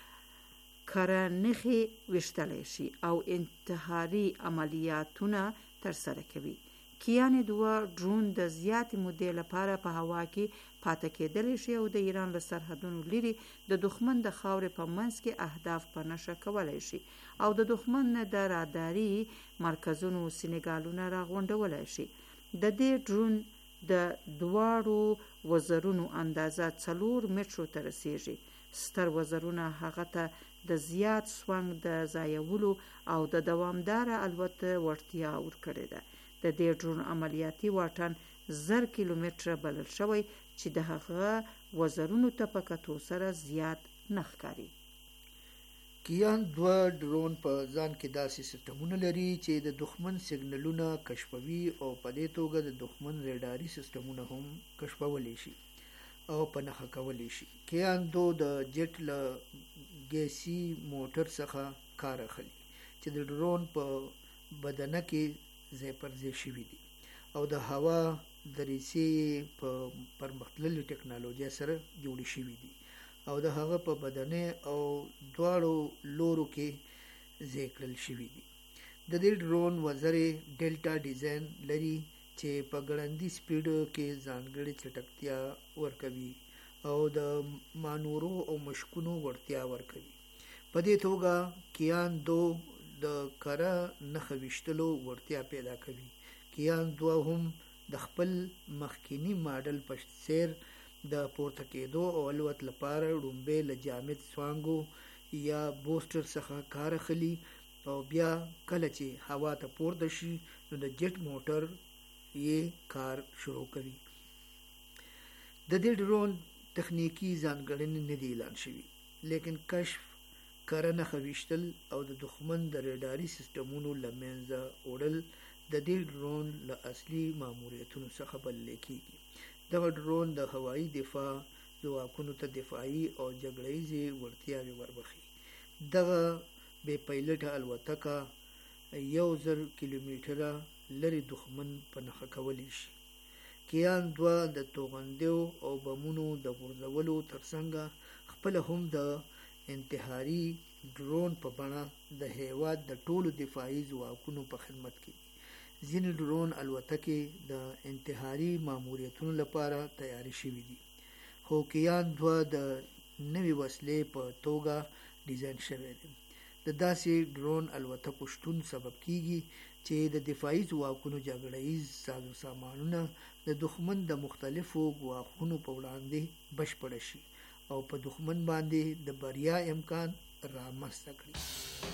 کې کره نښې ویشتلی شي او انتحاري عملیاتونه ترسره کوي. کیان دوه ډرون د زیاتې مودې لپاره په هوا کې پاتې کېدلی شي او د ایران له سرحدونو لري د دښمن د خاورې په منځ کې اهداف په نښه کولی شي او د دښمن د راداري مرکزونو سینګالونه راغونډولی شي. د دې ډرون د دواړو وزرونو اندازه څلور مترو ته رسیږي. ستر وزرونه هغه ته د زیات سوانګ د ځایولو او د دوامداره الوت وړتیا ورکړې ده. د دې ډرون عملیاتي واټن زر کیلومتره بلل شوی چې د هغه وزرونو ته په کتو سره زیات نه ښکاري. کیان دوه ډرون په ځان کې داسې سیستمونه لري چې د دښمن سیګنلونه کشفوي او په دې توګه د دښمن ریډاري سیستمونه هم کشفولی شي او په نښه کولی شي. کیان دو د جیټ له ګیسي موټر څخه کار اخلي چې د ډرون په بدنه کې ځای پر ځای شوي دي او د هوا دریڅې په پرمختللې ټکنالوژۍ سره جوړې شوي دي او د هغه په بدنه او دواړو لورو کې ځای کړل شوي دي. د دې ډرون وزرې ډیلټا ډیزاین لري چې په ګړندي سپیډ کې ځانګړې چټکتیا ورکوي او د مانورو او مشکونو وړتیا ورکوي. په دې توګه کیان دو د کره نښه ویشتلو وړتیا پیدا کوي. کیان دوه هم د خپل مخکینی ماډل په څیر د پورته کېدو او الوت لپاره لومبې له جامد سوانګو یا بوسټر څخه کار اخلي او بیا کله چې هوا ته پورته شي نو د جیټ موټر یې کار شروع کوي. د دې ډرون تخنیکی ځانګړنې نه دي اعلان شوي، لیکن کشف، کره نښه ویشتل او د دښمن د ریډاري سیستمونو له منځه وړل د دې ډرون له اصلي ماموریتونو څخه بللی کېږي. دغه ډرون د هوایي دفاع ځواکونو ته دفاعي او جګړه ییزې وړتیاوې وربخي. دغه بې پیلوټه الوتکه یو زر کیلومتره لرې دښمن په نښه کولی شي. کیان دوه د توغندیو او بمونو د غورځولو ترڅنګ خپله هم د انتحاري ډرون په بڼه د هیواد د ټولو دفاعي ځواکونو په خدمت کې. ځینې ډرون الوتکې د انتحاري ماموریتونو لپاره تیاری شوي دي، خو کیان دوه د نوې وسلې په توګه ډیزاین شوی دی. د داسې ډرون الوتکو شتون سبب کیږي چې د دفاعي ځواکونو جګړه ییز سازو سامانونه د دښمن د مختلفو ګواښونو په وړاندې بشپړه شي او په دښمن باندې د بریا امکان رامنځته کړي.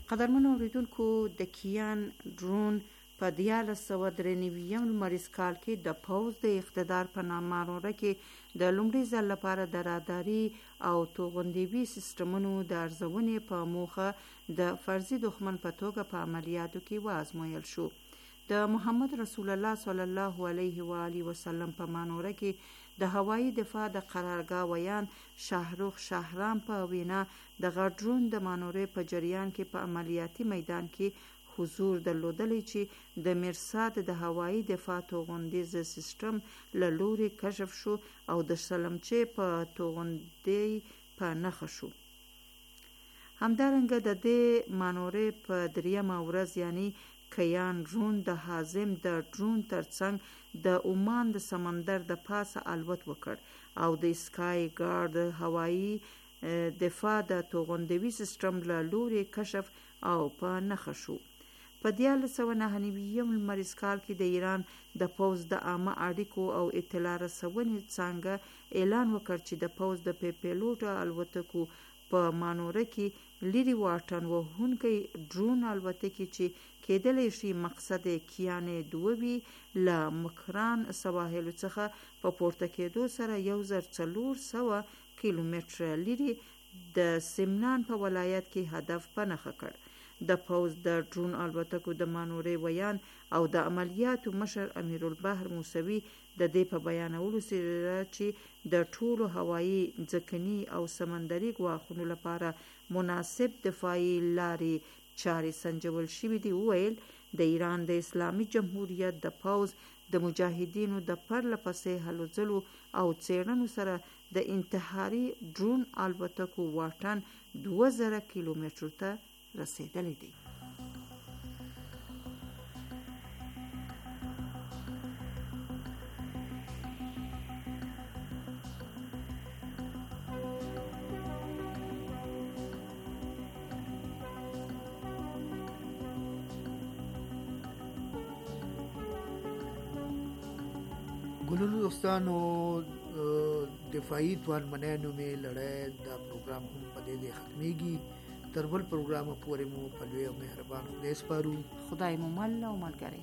قدرمنو اوریدونکو د کیان ډرون په دیارلس سوه درې نوي لمریز کال کې د پوځ د اقتدار په نامانوره کې د لومړي ځل لپاره د راداري او توغندیوي سیستمونو د ارزونې په موخه د فرضي دښمن په توګه په عملیاتو کې وازمویل شو. د محمد رسول الله صلی الله علیه و آله وسلم په مانوره کې د هوایي دفاع د قرارګاه ویان شاهروخ شاهرام په وینا د غډرون د مانورې په جریان کې په عملیاتي میدان کې حضور درلودلی چې د مرصاد د هوایي دفاع توغندیز سیستم له لوري کشف شو او د سلمچې په توغندي په نښه شو. همدارنګه د دې مانورې په دریمه ورځ یعنی کیان ډرون د حازم د ډرون ترڅنګ د عمان د سمندر د پاسه الوت وکړ او د سکای ګارد هوایي دفاع د توغندوي سیستم له لوري کشف او په نښه شو. په دیارلس سوه نهه نوي لمریز کال کې د ایران د پوځ د عامه اړیکو او اطلاع رسونې څانګه اعلان وکړ چې د پوځ د پیلوټ الوتکو په مانوره کې لري واټن وهونکی ډرون الوتکې چې کېدلی شي مقصد کیان دووي له مکران سواحلو څخه په پورته کېدو سره یو زر څلور سوه کیلومتره لري د سمنان په ولایت کې هدف په نښه کړ. د پوځ د ډرون الوتکو د مانورې ویان او د عملیاتو مشر امیرالبحر موسوي د دې په بیانولو سره چې د ټولو هوایي ځمکني او سمندري ګواښونو لپاره مناسب دفاعي لارې چارې سنجول شوي دي وویل د ایران د اسلامي جمهوریت د پوځ د مجاهدینو د پرله پسې هلو ځلو او څېړنو سره د انتحاري ډرون الوتکو واټن دوه زره کیلومترو ته رسیدلی دی. ګلونو دوستانو دفاعي توانمنانو مې لړۍ دا پروګرام هم په دې ختمېږي. تر بل پروګرام پورې مو په لوی او مهربان خدای سپارو. خدای مو مل او ملګری.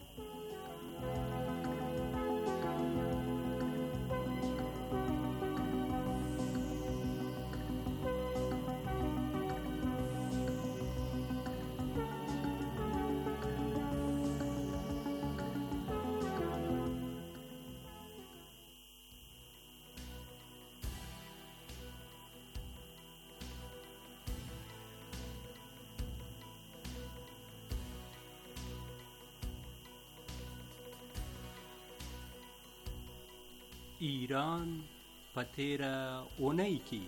ایران په تیره اونۍ کې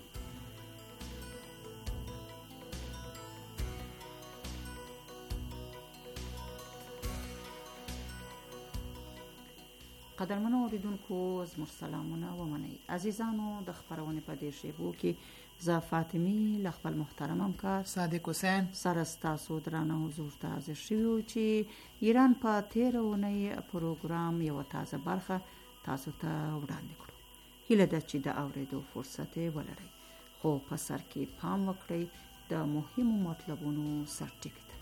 قدرمنو اوریدونکو زموږ سلامونه ومنئ. عزیزانو د خپرونې په دې شیبو کې زه فاطمي له خپل محترم همکار صادق حسین سره ستاسو درانه حضور ته حاضر شوي وو چې ایران په تیره اونۍ پروګرام یوه تازه برخه تاسو ته وړاندې کړو. هیله ده چې د اورېدو فرصت ولرئ، خو په سر کې پام وکړئ د مهمو مطلبونو سرټکي ته.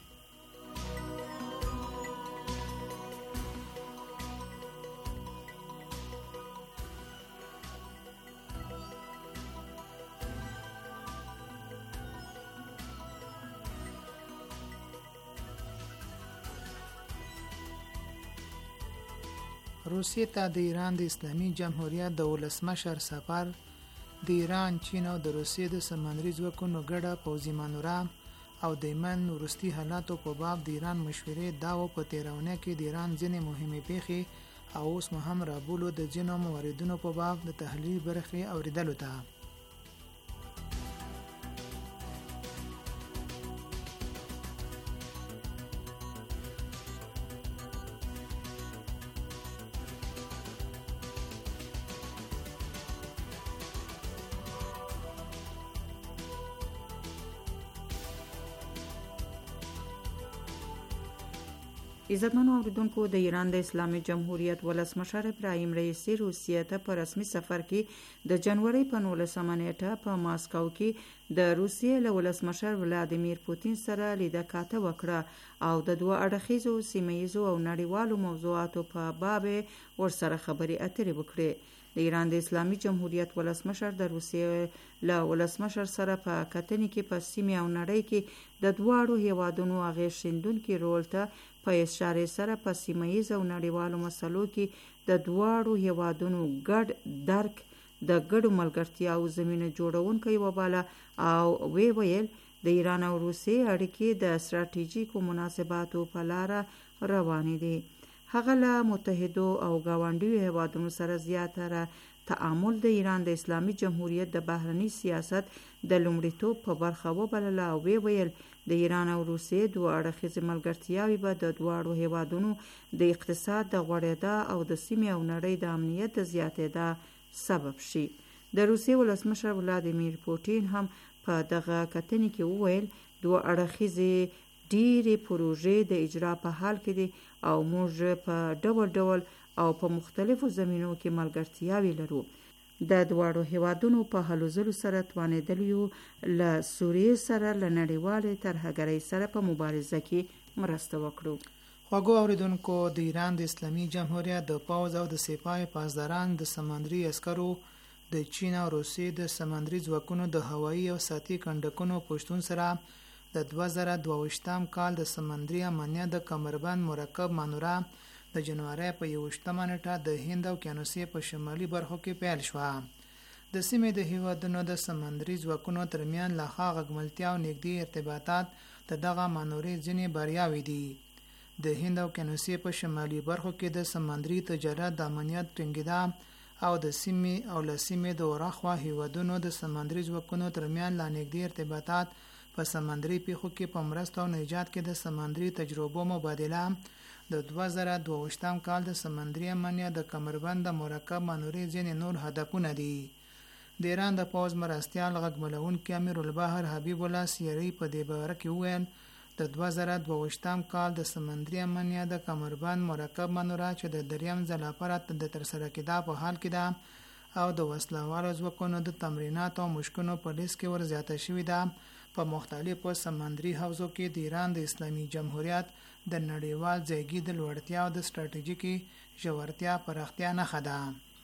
روسیې ته د ایران د اسلامي جمهوریت د ولسمشر سفر د ایران، چین او د روسیې د سمندري ځواکونو ګډه پوځي مانوره او د یمن وروستي حالاتو په باب د ایران مشورې دا و په تیرونه کې د ایران ځینې مهمې پیښې او اوس مو هم رابولو د ځینو مواردونو په باب د تحلیل برخې اوریدلو ته. عزتمنو اوریدونکو، د ایران د اسلامي جمهوریت ولسمشر ابراهیم رئیسی روسیې ته په رسمي سفر کې د جنوري په نولسمه نیټه په ماسکو کې د روسیې له ولسمشر ولادیمیر پوتین سره لیدکاته وکړه او د دوه اړخیزو سیمهیزو او نړیوالو موضوعاتو په باب ورسره خبرې اترې وکړې. د ایران د اسلامي جمهوریت ولسمشر د روسیې له ولسمشر سره په کتنې کې په سیمه او نړۍ کې د دواړو هیوادونو اغیز شیندونکي رول ته په اشاره سره په سیمهیز او نړیوالو مسلو کې د دواړو هیوادونو ګډ درک د ګډو ملګرتیاو زمینه جوړونکی وباله او وی ویل د ایران او روسیې اړیکې د ستراتیژیکو مناسباتو په لار روانې دي. هغه له متحدو او ګاونډیو هیوادونو سره زیاتره تعامل د ایران د اسلامي جمهوریت د بهرني سیاست د لومړیتوب په برخه وبلله او وی ویل د ایران او روسیې دوه اړخیزې ملګرتیاوې به د دواړو هیوادونو د اقتصاد د غوړېدا او د سیمې او نړۍ د امنیت د زیاتېدا سبب شي. د روسیې ولسمشر ولادیمیر پوتین هم په دغه کتنې کې وویل دوه اړخیزې ډېرې پروژې د اجرا په حال کې دي او موږ په ډول ډول او په مختلفو زمینو کې ملګرتیاوې لرو. د دواړو هیوادونو په هلو ځلو سره توانېدلیو له سوریې سره له نړیوالې ترهګرۍ سره په مبارزه کې مرسته وکړو. خواږو اوریدونکو، د ایران د اسلامي جمهوریت د پوځ او د سپاه پاسداران د سمندري عسکرو د چین او روسیې د سمندري ځواکونو د هوایي او ساتي کنډکونو پشتون سره د دوه زره دوه ویشتم کال د سمندري امنیت د کمربند مرکب مانورا د جنوري په یوویشتمه نیټه د هند او اوقیانوسیې په شمالي برخو کې پیل شوه. د سیمې د هیوادونو د سمندري ځواکونو ترمنځ لا ښه غږملتیا او نږدې ارتباطات د دغه مانورې ځینې بریاوې دي. د هند او اوقیانوسیې په شمالي برخو کې د سمندري تجارت د امنیت ټینګېدا او د سیمې او له سیمې د ورخوا هیوادونو د سمندري ځواکونو ترمنځ لا نږدې ارتباطات په سمندري پیښو کې په مرسته او نجات کې د سمندري تجربو مبادله د دوه زره دوه ویشتم کال د سمندري امنیت د کمربند د مرکب مانورې ځینې نور هدفونه دي. د ایران د پوځ مرستیال غږملونکي امیر البحر حبیب الله سیری په دې باره کې وویل د دوه زره دوه ویشتم کال د سمندري امنیت د کمربند مرکب مانورا چې د دریم ځل لپاره د ترسره کېدا په حال کې ده او د وسلوالو ځواکونو د تمرینات او مشکونو په لیست کې ور زیاته شوې ده. په مختلفو سمندري حوزو کې د ایران د اسلامي جمهوریت د نړیوال ځایګي د لوړتیا او د ستراتیژیکي ژورتیا پراختیا نښه ده.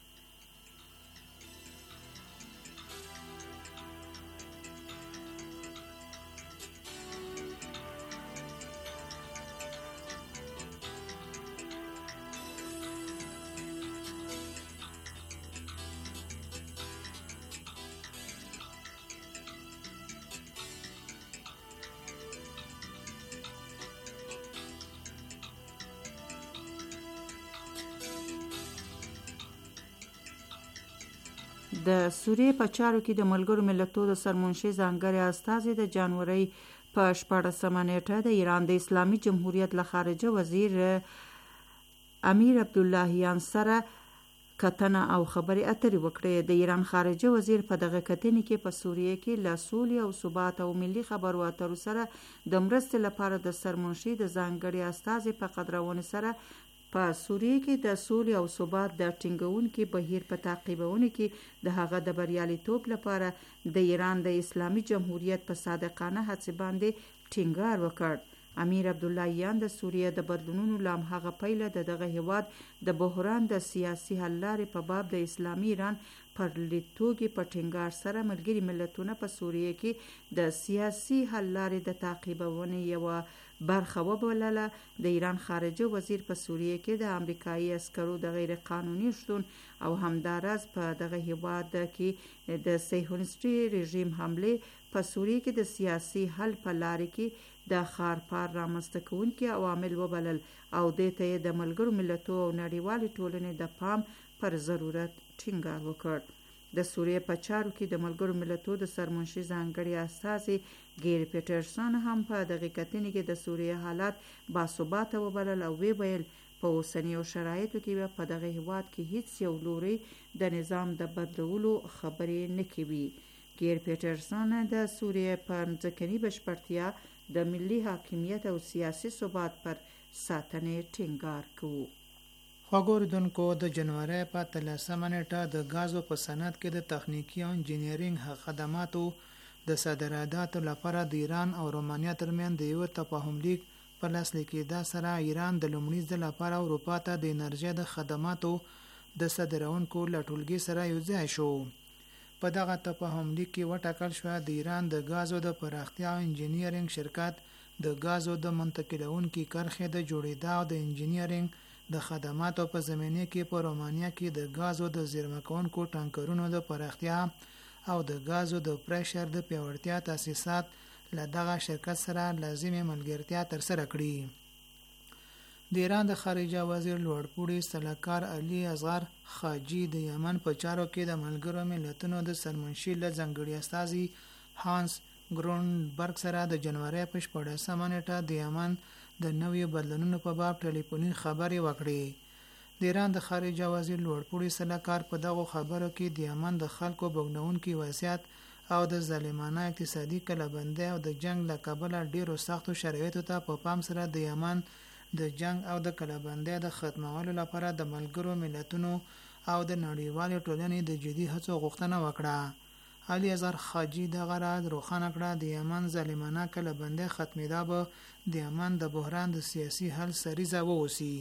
د سوریې په چارو کې د ملګرو ملتونو د سرمنشي ځانګړي استازي د جنوري په شپاړسمه نیټه د ایران د اسلامي جمهوریت له خارجه وزیر امیر عبداللهیان سره کتنه او خبرې اترې وکړې. د ایران خارجه وزیر په دغه کتنې کې په سوریې کې له سولې او ثبات او ملي خبرو اترو سره د مرستې لپاره د سرمنشي د ځانګړي استازي په قدرونې سره په سوریې کې د سولې او ثبات د ټینګونکي بهیر په تعقیبونه کې د هغه د بریالیتوب لپاره د ایران د اسلامي جمهوریت په صادقانه هڅې باندې ټینګار وکړ. امیر عبداللهیان د سوریې د بدلونونو لام هغه پیله د دغه هیواد د بحران د سیاسي حل لارې په باب د اسلامي ایران پر لیدتوګي په ټینګار سره ملګري ملتونه په سوریې کې د سیاسي حل لارې د تعقیبونې یوه برخه وبلله. د ایران خارجه وزیر په سوریې کې د امریکایي عسکرو د غیر قانوني شتون او همداراز په دغه هیواد کې د صهیونیستي رژیم حمله په سوریې کې د سیاسي حل په لارې کې د خارپار رامنځته کوونکي عوامل وبلل او دې ته د ملګرو ملتونو او نړیوالې ټولنې د پام پر ضرورت ټینګار وکړ. د سوریې په چارو کې د ملګرو ملتونو د سرمنشي ځانګړي استازي ګیر پیټرسن هم په دغه کتنې کې د سوریې حالات باثباته وبلل او وی ویل په اوسنیو شرایطو کې په دغه هیواد کې هیڅ یو لوري د نظام د بدلولو خبرې نه کوي. ګیر پیټرسن د سوریې په ځمکني بشپړتیا د ملي حاکمیت او سیاسي ثبات پر ساتنې ټینګار کوو. خوږو اورېدونکو، د جنوري په اتلسمه نیټه د ګازو په صنعت کې د تخنیکي او انجینرینګ خدماتو د صادراتو لپاره د ایران او رومانیا ترمنځ د یو تفاهم لیک په لاسلیک کېدا سره ایران د لومړي ځل لپاره اروپا ته د انرژي د خدماتو د صادرونکو له ټولګې سره یوځای شو. په دغه تفاهم لیک کې وټاکل شو د ایران د ګازو د پراختیا او انجینرینګ شرکت د ګازو د منتقلونکو کرښې د جوړېدا او د انجینرینګ د خدماتو په زمینه کې په رومانیا کې د ګازو د زیرمه کوونکو ټانکرونو د پراختیا او د ګازو د پریشر د پیاوړتیا تاسیسات له دغه شرکت سره لازمي ملګرتیا ترسره کړي. د ایران د خارجه وزیر لوړپوړي سلاکار علي اصغر خاجي د یمن په چارو کې د ملګرو ملتونو د سرمنشي له ځانګړي استازي هانس ګرونبرګ سره د جنوري په شپاړسمه نیټه د یمن د نویو بدلونونو په باب ټلیفوني خبرې وکړې. د ایران د خارجه وزیر لوړپوړي سلاکار په دغه خبرو کې د یمن د خلکو بوږنونکي وضعیت او د ظالمانه اقتصادي کلابندۍ او د جنگ له کبله ډیرو سختو شرایطو ته په پام سره د یمن د جنگ او د کلابندۍ د ختمولو لپاره د ملګرو ملتونو او د نړیوالې ټولنې د جدي هڅو غوښتنه وکړه. علي اصغر خاجي دغه راز روښانه کړه د یمن ظالمانه کلابندۍ ختمېدا به د یمن د بحران د سیاسي حل سریزه واوسي.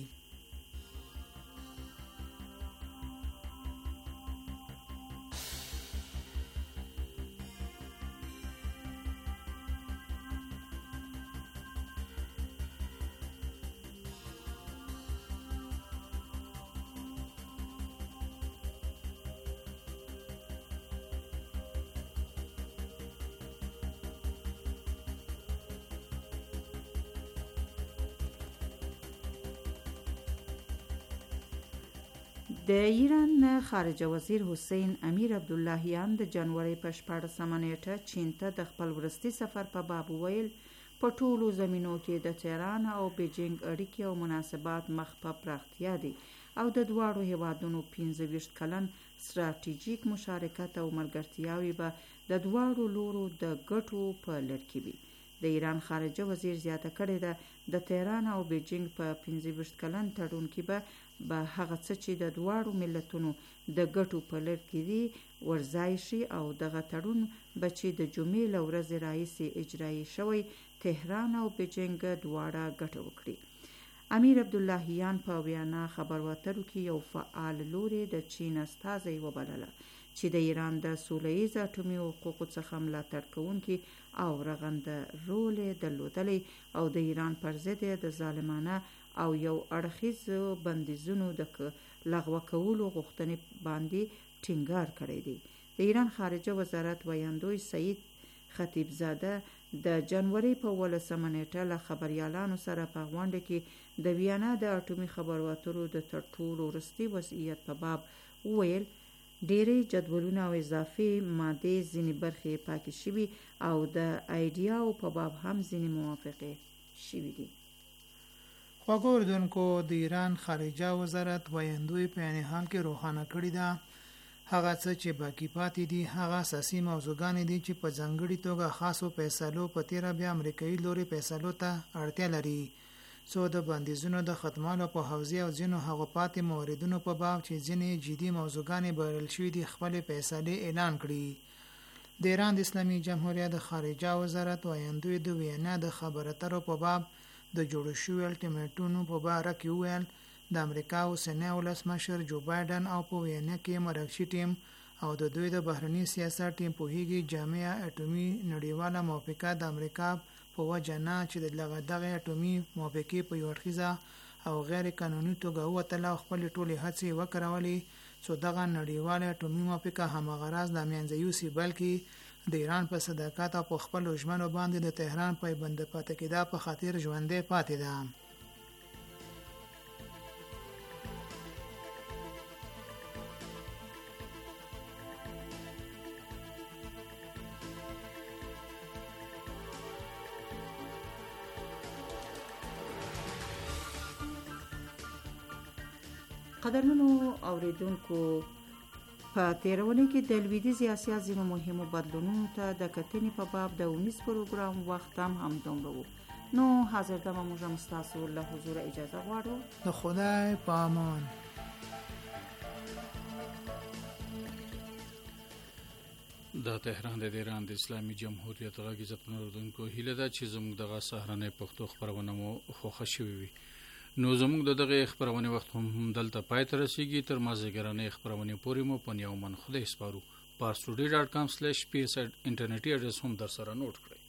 د ایران خارجه وزیر حسین امیر عبداللهیان د جنوري په شپاړسمه نیټه چین ته د خپل وروستي سفر په باب ویل په ټولو زمینو کې د تهران او بیجینګ اړیکې او مناسبات مخ په پراختیا دي او د دواړو هیوادونو پنځه ویشت کلن ستراتیژیک مشارکت او ملګرتیاوې به د دواړو لورو د ګټو په لړ کې وي. د ایران خارجه وزیر زیاته کړې ده د تهران او بیجینګ په پنځه ویشت کلن تړون کې به به هغه څه چې د دواړو ملتونو د ګټو په لړ کې دي ورځای شي او دغه تړون به چې د جمعې له ورځې راهیسې اجرایي شوی تهران او بیجینګ دواړه ګټه وکړي. امیر عبداللهیان په وینا خبرو کې یو فعال لوري د چین استازی وبلله چې د ایران د سولهییز اټومي حقوقو څخه ملاتړ کوونکي او رغنده رول درلودلی او د ایران پر ضد د ظالمانه او یو اړخیز بندیزونو د لغوه کولو غوښتنې باندې ټینګار کړی دی. د ایران خارجه وزارت ویاندوی سعید خطیبزاده د جنوري په ولسمه نیټه له خبريالانو سره په غونډه کې د ویانا د اټومي خبرو اترو د تر ټولو وروستي وضعیت په باب وویل ډېری جدولونه او اضافي مادې ځینې برخې پاکې شوي او د ایډیاو په باب هم ځینې موافقې شوي دي. خوږو اورېدونکو، د ایران خارجه وزارت ویاندوی په یعنې حال کې روښانه کړي ده هغه څه چې باقي پاتې دي هغه اساسي موضوعګانې دي چې په ځانګړي توګه خاصو فیصلو په تیره بیا امریکایي لوري فیصلو ته اړتیا لري. څو د بندیزونو د ختمولو په حوزې او ځینو هغو پاتې موردونو په باب چې ځینې جدي موضوعګانې بلل شوي دي خپلې فیصلې اعلان کړي. د ایران د اسلامي جمهوریت د خارجه وزارت ویاندوی د وینا د خبرو اترو په باب د جوړو شوي الټیمیټونو په باره کې وویل د امریکا اوسنی ولسمشر جو بایدن او په وینا کې مرکزي ټیم او د دوی د بهرني سیاست ټیم پوهیږي جامعه اټومي نړیواله موافقه د امریکا په وجه نه چې دغه دغه اټومي موافقه په یو اړخیزه او غیر قانوني توګه وتله خپل ټولې هڅې وکړولې چې دغه نړیواله اټومي موافقه همغرض د منځ یوسي بلکې د ایران په صداقت او په خپل ژمنو باندې د تهران پایبند پاتې کېدا په خاطر ژوندې پاتې ده. قدرمنو اوریدونکو، په تیرونی کې د لویدیځ اسیا ځینو مهمو بدلونونو ته د کتنې په باب د اونیز پروګرام وخت هم همدومره و. نو حاضر دمه موږ هم ستاسو له حضور اجازه غواړو. د خدای په امان. د تهران د ایران د اسلامي جمهوریت غږ عزت منوردونکو هیله ده چې زموږ دغه سهارنۍ پښتو خبرونه مو خوښه شوې وي. نو زموږ د دغه خبرونه وخت هم دلته پای ته رسیږي. تر مازیګرانې خبرونه پورې مو په نیومن خدای سپارو. پارسټوډي ډاټ کام سلیش پی اس انټرنیټي اډرس هم در سره نوٹ کړئ.